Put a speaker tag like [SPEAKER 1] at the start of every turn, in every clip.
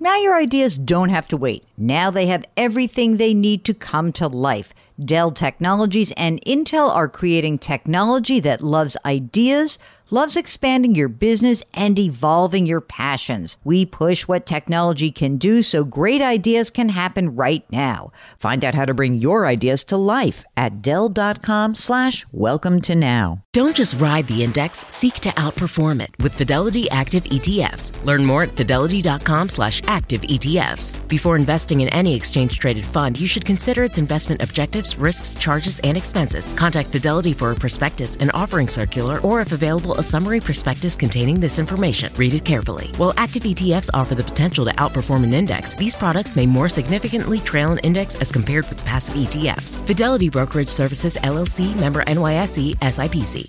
[SPEAKER 1] Now your ideas don't have to wait. Now they have everything they need to come to life. Dell Technologies and Intel are creating technology that loves ideas, loves expanding your business, and evolving your passions. We push what technology can do so great ideas can happen right now. Find out how to bring your ideas to life at Dell.com/welcome to now.
[SPEAKER 2] Don't just ride the index, seek to outperform it with Fidelity Active ETFs. Learn more at Fidelity.com/active ETFs. Before investing in any exchange-traded fund, you should consider its investment objectives, risks, charges, and expenses. Contact Fidelity for a prospectus, an offering circular, or if available, a summary prospectus containing this information. Read it carefully. While active ETFs offer the potential to outperform an index, these products may more significantly trail an index as compared with passive ETFs. Fidelity Brokerage Services, LLC, member NYSE, SIPC.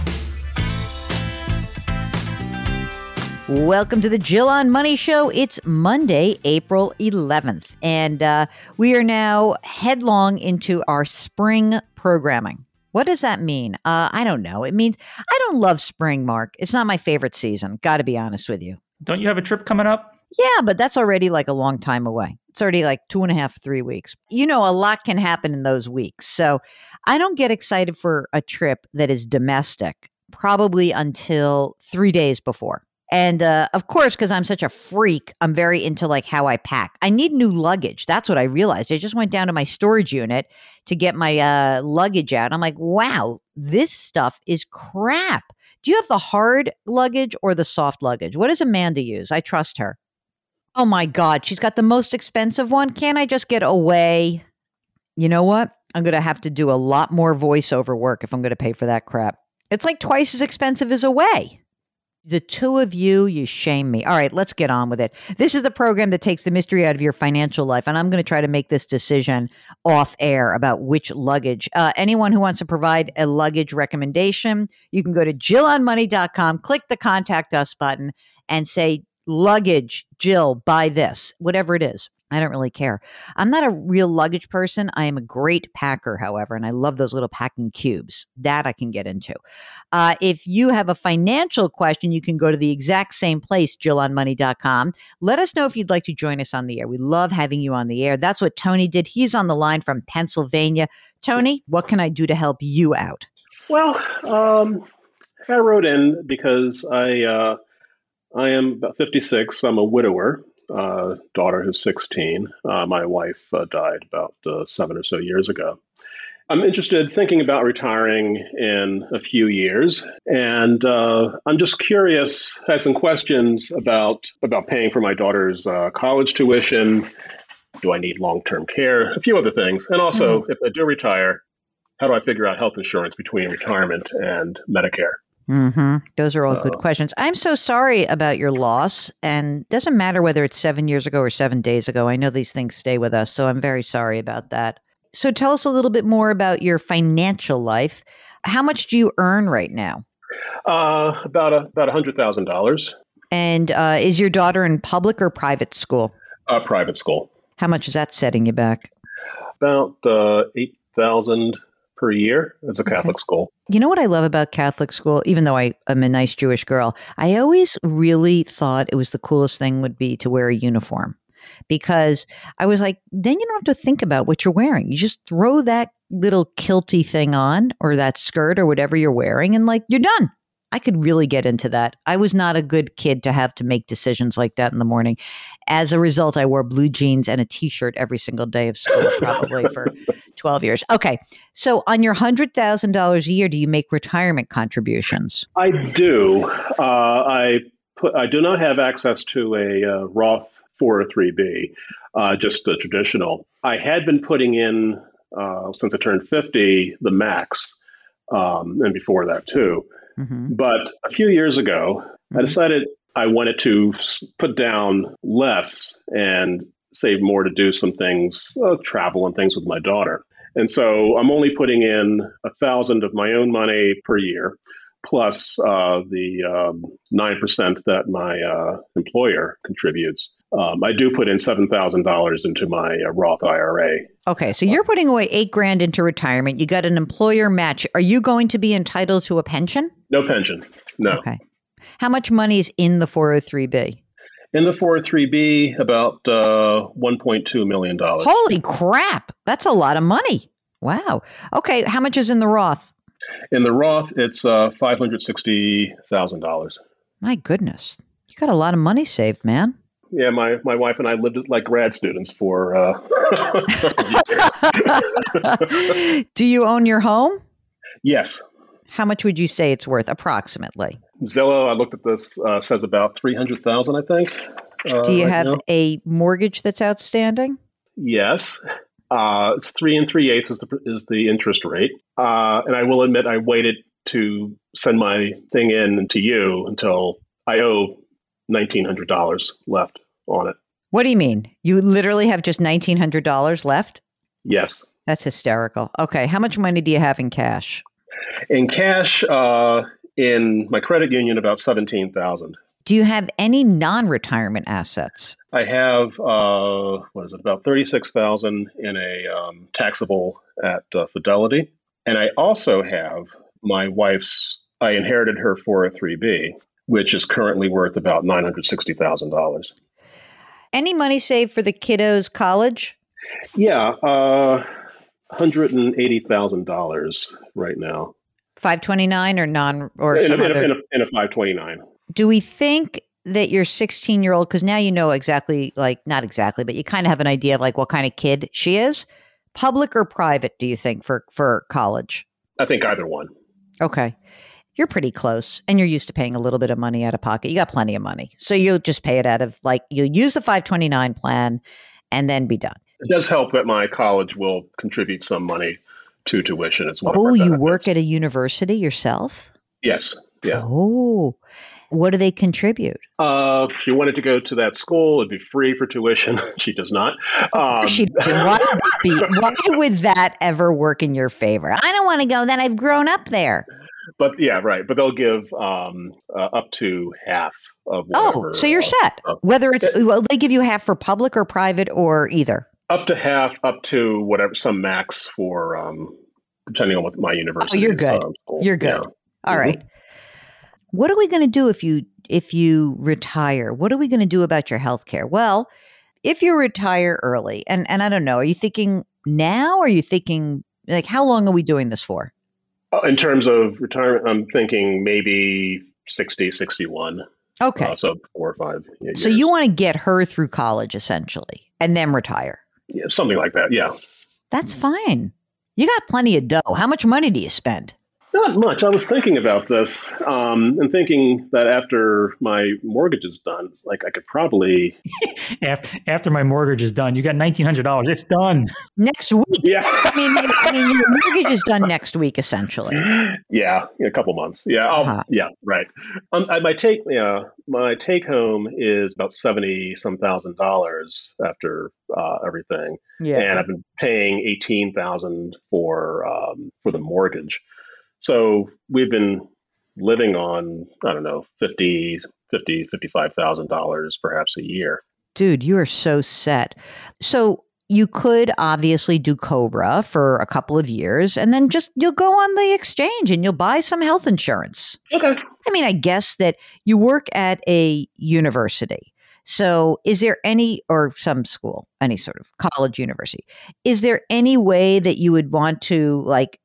[SPEAKER 1] Welcome to the Jill on Money Show. It's Monday, April 11th, and we are now headlong into our spring programming. What does that mean? I don't know. It means I don't love spring, Mark. It's not my favorite season. Got to be honest with you.
[SPEAKER 3] Don't you have a trip coming up?
[SPEAKER 1] Yeah, but that's already like a long time away. It's already like 2.5, 3 weeks. You know, a lot can happen in those weeks. So I don't get excited for a trip that is domestic, probably until 3 days before. And of course, because I'm such a freak, I'm very into like how I pack. I need new luggage. That's what I realized. I just went down to my storage unit to get my luggage out. I'm like, wow, this stuff is crap. Do you have the hard luggage or the soft luggage? What does Amanda use? I trust her. Oh my God, she's got the most expensive one. Can't I just get Away? You know what? I'm going to have to do a lot more voiceover work if I'm going to pay for that crap. It's like twice as expensive as Away. The two of you shame me. All right, let's get on with it. This is the program that takes the mystery out of your financial life, and I'm going to try to make this decision off air about which luggage. Anyone who wants to provide a luggage recommendation, you can go to JillOnMoney.com, click the Contact Us button, and say, luggage, Jill, buy this, whatever it is. I don't really care. I'm not a real luggage person. I am a great packer, however, and I love those little packing cubes. That I can get into. If you have a financial question, you can go to the exact same place, JillOnMoney.com. Let us know if you'd like to join us on the air. We love having you on the air. That's what Tony did. He's on the line from Pennsylvania. Tony, what can I do to help you out?
[SPEAKER 4] Well, I wrote in because I am about 56. I'm a widower. Daughter who's 16. My wife died about 7 or so years ago. I'm interested thinking about retiring in a few years. And I'm just curious, had some questions about paying for my daughter's college tuition. Do I need long-term care? A few other things. And also, if I do retire, how do I figure out health insurance between retirement and Medicare?
[SPEAKER 1] Mm-hmm. Those are all good questions. I'm so sorry about your loss, and it doesn't matter whether it's 7 years ago or 7 days ago. I know these things stay with us, so I'm very sorry about that. So tell us a little bit more about your financial life. How much do you earn right now?
[SPEAKER 4] About $100,000.
[SPEAKER 1] And is your daughter in public or private school?
[SPEAKER 4] Private school.
[SPEAKER 1] How much is that setting you back?
[SPEAKER 4] About $8,000 per year as a Catholic school.
[SPEAKER 1] You know what I love about Catholic school, even though I am a nice Jewish girl, I always really thought it was the coolest thing would be to wear a uniform, because I was like, then you don't have to think about what you're wearing. You just throw that little kilty thing on or that skirt or whatever you're wearing and like you're done. I could really get into that. I was not a good kid to have to make decisions like that in the morning. As a result, I wore blue jeans and a T-shirt every single day of school, probably for 12 years. Okay. So on your $100,000 a year, do you make retirement contributions?
[SPEAKER 4] I do. I do not have access to a Roth 403B, just the traditional. I had been putting in, since I turned 50, the max, and before that too. Mm-hmm. But a few years ago, I decided I wanted to put down less and save more to do some things, travel and things with my daughter. And so I'm only putting in $1,000 of my own money per year, plus the 9% that my employer contributes. I do put in $7,000 into my Roth IRA.
[SPEAKER 1] Okay, so you're putting away $8,000 into retirement. You got an employer match. Are you going to be entitled to a pension?
[SPEAKER 4] No pension. No.
[SPEAKER 1] Okay. How much money is in the 403B?
[SPEAKER 4] In the 403B, about $1.2 million.
[SPEAKER 1] Holy crap. That's a lot of money. Wow. Okay. How much is in the Roth?
[SPEAKER 4] In the Roth, it's $560,000.
[SPEAKER 1] My goodness. You got a lot of money saved, man.
[SPEAKER 4] Yeah, my wife and I lived as like grad students for several years.
[SPEAKER 1] Do you own your home?
[SPEAKER 4] Yes.
[SPEAKER 1] How much would you say it's worth approximately?
[SPEAKER 4] Zillow, I looked at this, says about $300,000, I think.
[SPEAKER 1] Do you
[SPEAKER 4] right
[SPEAKER 1] have
[SPEAKER 4] now.
[SPEAKER 1] a mortgage that's outstanding?
[SPEAKER 4] Yes. It's 3 3/8 is the interest rate. And I will admit I waited to send my thing in to you until I owe $1,900 left on it.
[SPEAKER 1] What do you mean? You literally have just $1,900 left?
[SPEAKER 4] Yes.
[SPEAKER 1] That's hysterical. Okay. How much money do you have in cash?
[SPEAKER 4] In cash, in my credit union, about $17,000.
[SPEAKER 1] Do you have any non-retirement assets?
[SPEAKER 4] I have about $36,000 in a taxable at Fidelity, and I also have my wife's. I inherited her 403B, which is currently worth about $960,000.
[SPEAKER 1] Any money saved for the kiddos' college?
[SPEAKER 4] Yeah, $180,000 right now.
[SPEAKER 1] 529 or
[SPEAKER 4] In
[SPEAKER 1] some other?
[SPEAKER 4] a 529.
[SPEAKER 1] Do we think that your 16-year-old, because now you know exactly, like not exactly, but you kind of have an idea of like what kind of kid she is, public or private, do you think, for college?
[SPEAKER 4] I think either one.
[SPEAKER 1] Okay. You're pretty close and you're used to paying a little bit of money out of pocket. You got plenty of money. So you'll just pay it out of you'll use the 529 plan and then be done.
[SPEAKER 4] It does help that my college will contribute some money to tuition. It's one of
[SPEAKER 1] Oh,
[SPEAKER 4] our
[SPEAKER 1] you
[SPEAKER 4] benefits.
[SPEAKER 1] work at a university yourself?
[SPEAKER 4] Yes. Yeah.
[SPEAKER 1] Oh, what do they contribute?
[SPEAKER 4] She wanted to go to that school. It'd be free for tuition. She does not.
[SPEAKER 1] She doesn't. Why would that ever work in your favor? I don't want to go. Then I've grown up there.
[SPEAKER 4] But yeah, right. But they'll give up to half of whatever.
[SPEAKER 1] Oh, so you're set. Whether it's they give you half for public or private or either.
[SPEAKER 4] Up to half, up to whatever, some max for depending on what my university.
[SPEAKER 1] Oh, you're good. You're good.
[SPEAKER 4] Yeah.
[SPEAKER 1] All right. What are we going to do if you retire? What are we going to do about your health care? Well, if you retire early, and I don't know, are you thinking now? Or are you thinking like how long are we doing this for?
[SPEAKER 4] In terms of retirement, I'm thinking maybe 60, 61.
[SPEAKER 1] Okay.
[SPEAKER 4] So 4 or 5 years.
[SPEAKER 1] So you want to get her through college essentially and then retire.
[SPEAKER 4] Yeah, something like that. Yeah.
[SPEAKER 1] That's fine. You got plenty of dough. How much money do you spend?
[SPEAKER 4] Not much. I was thinking about this and thinking that after my mortgage is done, like I could probably
[SPEAKER 3] after my mortgage is done, you got $1,900. It's done.
[SPEAKER 1] Next week.
[SPEAKER 4] Yeah.
[SPEAKER 1] I mean, your mortgage is done next week, essentially.
[SPEAKER 4] Yeah, in a couple months. Yeah, yeah, right. My take home is about $70,000 after everything, and I've been paying $18,000 for the mortgage. So we've been living on, I don't know, $55,000 perhaps a year.
[SPEAKER 1] Dude, you are so set. So you could obviously do COBRA for a couple of years and then you'll go on the exchange and you'll buy some health insurance.
[SPEAKER 4] Okay.
[SPEAKER 1] I mean, I guess that you work at a university. So is there or some school, any sort of college, university, is there any way that you would want to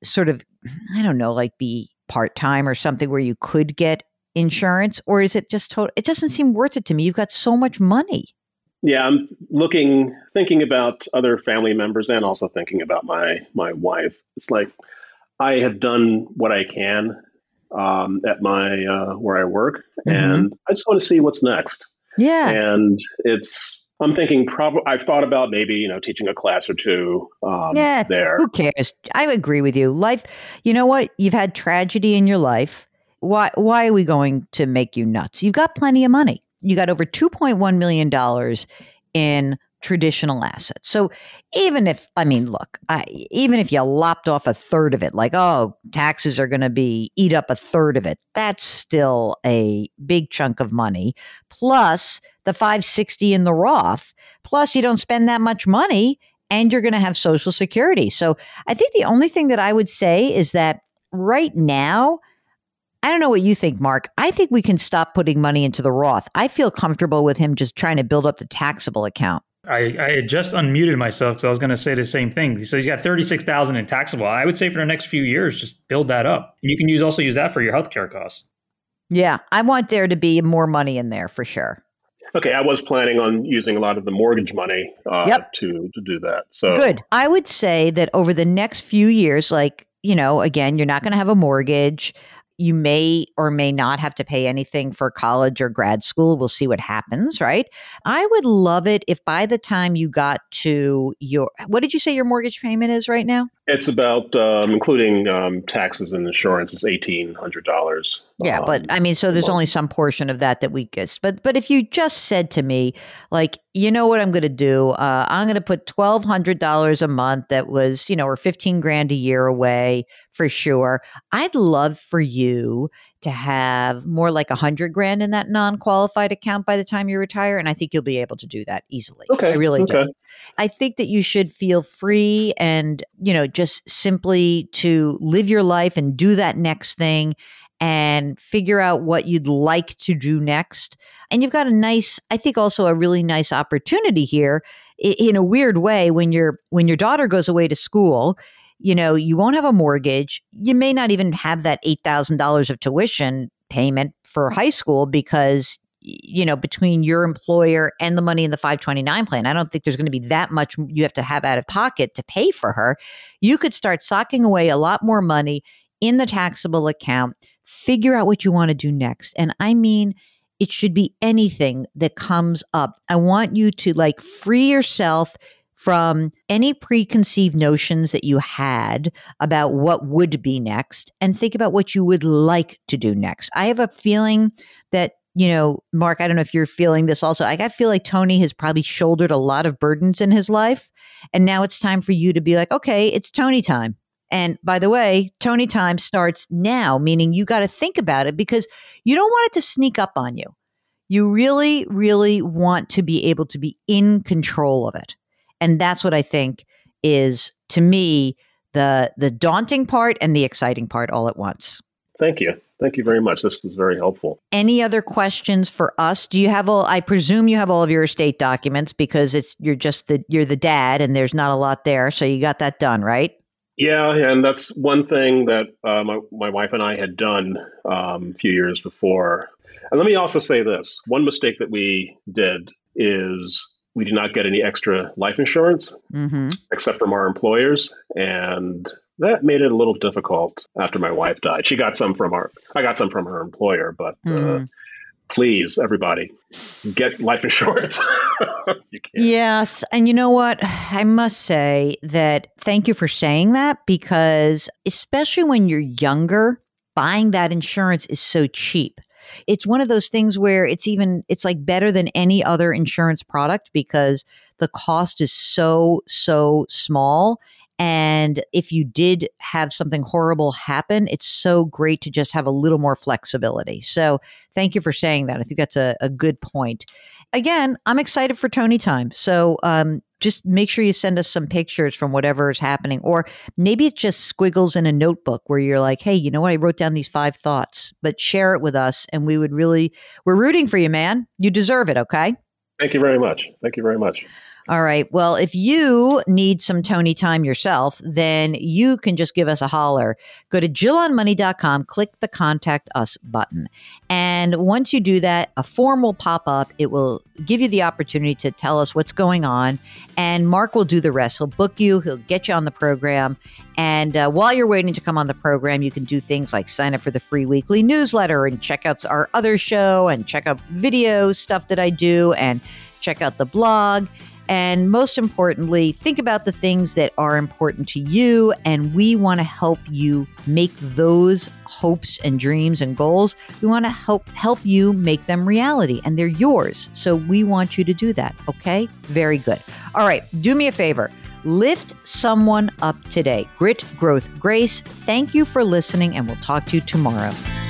[SPEAKER 1] be part-time or something where you could get insurance? Or is it just it doesn't seem worth it to me. You've got so much money.
[SPEAKER 4] Yeah, I'm thinking about other family members and also thinking about my wife. It's like I have done what I can at my where I work, and I just want to see what's next.
[SPEAKER 1] Yeah,
[SPEAKER 4] and I'm thinking I've thought about maybe teaching a class or two. There.
[SPEAKER 1] Who cares? I agree with you. Life. You know what? You've had tragedy in your life. Why are we going to make you nuts? You've got plenty of money. You got over $2.1 million in traditional assets. So even if you lopped off a third of it, like, taxes are going to eat up a third of it, that's still a big chunk of money. Plus the 560 in the Roth, plus you don't spend that much money and you're going to have Social Security. So I think the only thing that I would say is that right now, I don't know what you think, Mark. I think we can stop putting money into the Roth. I feel comfortable with him just trying to build up the taxable account.
[SPEAKER 3] I had just unmuted myself, so I was going to say the same thing. So he's got $36,000 in taxable. I would say for the next few years, just build that up. And you can also use that for your healthcare costs.
[SPEAKER 1] Yeah, I want there to be more money in there for sure.
[SPEAKER 4] Okay, I was planning on using a lot of the mortgage money to do that. So
[SPEAKER 1] good. I would say that over the next few years, like, again, you're not going to have a mortgage. You may or may not have to pay anything for college or grad school. We'll see what happens, right? I would love it if by the time you got to what did you say your mortgage payment is right now?
[SPEAKER 4] It's about, including taxes and insurance, it's $1,800.
[SPEAKER 1] Yeah, but I mean, so there's only some portion of that we get. But if you just said to me, like, you know what I'm going to do? I'm going to put $1,200 a month that was, or $15,000 a year away for sure. I'd love for you to have more like $100,000 in that non-qualified account by the time you retire. And I think you'll be able to do that easily.
[SPEAKER 4] Okay.
[SPEAKER 1] I really do. I think that you should feel free and, just simply to live your life and do that next thing and figure out what you'd like to do next. And you've got I think also a really nice opportunity here in a weird way when your daughter goes away to school. You won't have a mortgage. You may not even have that $8,000 of tuition payment for high school because, between your employer and the money in the 529 plan, I don't think there's going to be that much you have to have out of pocket to pay for her. You could start socking away a lot more money in the taxable account, figure out what you want to do next. And I mean, it should be anything that comes up. I want you to free yourself from any preconceived notions that you had about what would be next and think about what you would like to do next. I have a feeling that, Mark, I don't know if you're feeling this also. I feel like Tony has probably shouldered a lot of burdens in his life. And now it's time for you to be like, okay, it's Tony time. And by the way, Tony time starts now, meaning you got to think about it because you don't want it to sneak up on you. You really, really want to be able to be in control of it. And that's what I think is, to me, the daunting part and the exciting part all at once.
[SPEAKER 4] Thank you. Thank you very much. This is very helpful.
[SPEAKER 1] Any other questions for us? Do you have I presume you have all of your estate documents because you're the dad and there's not a lot there. So you got that done, right?
[SPEAKER 4] Yeah. And that's one thing that my wife and I had done a few years before. And let me also say this. One mistake that we did is we did not get any extra life insurance except from our employers. And that made it a little difficult after my wife died. I got some from her employer, but please, everybody, get life insurance. You can.
[SPEAKER 1] Yes. And you know what? I must say that thank you for saying that because especially when you're younger, buying that insurance is so cheap. It's one of those things where it's like better than any other insurance product because the cost is so small. And if you did have something horrible happen, it's so great to just have a little more flexibility. So thank you for saying that. I think that's a good point. Again, I'm excited for Tony time. So just make sure you send us some pictures from whatever is happening. Or maybe it's just squiggles in a notebook where you're like, hey, you know what? I wrote down these 5 thoughts, but share it with us. And we're rooting for you, man. You deserve it. Okay.
[SPEAKER 4] Thank you very much. Thank you very much.
[SPEAKER 1] All right. Well, if you need some Tony time yourself, then you can just give us a holler. Go to JillOnMoney.com, click the Contact Us button. And once you do that, a form will pop up. It will give you the opportunity to tell us what's going on. And Mark will do the rest. He'll book you. He'll get you on the program. And while you're waiting to come on the program, you can do things like sign up for the free weekly newsletter and check out our other show and check out video stuff that I do and check out the blog. And most importantly, think about the things that are important to you. And we want to help you make those hopes and dreams and goals. We want to help you make them reality, and they're yours. So we want you to do that. Okay? Very good. All right. Do me a favor. Lift someone up today. Grit, growth, grace. Thank you for listening, and we'll talk to you tomorrow.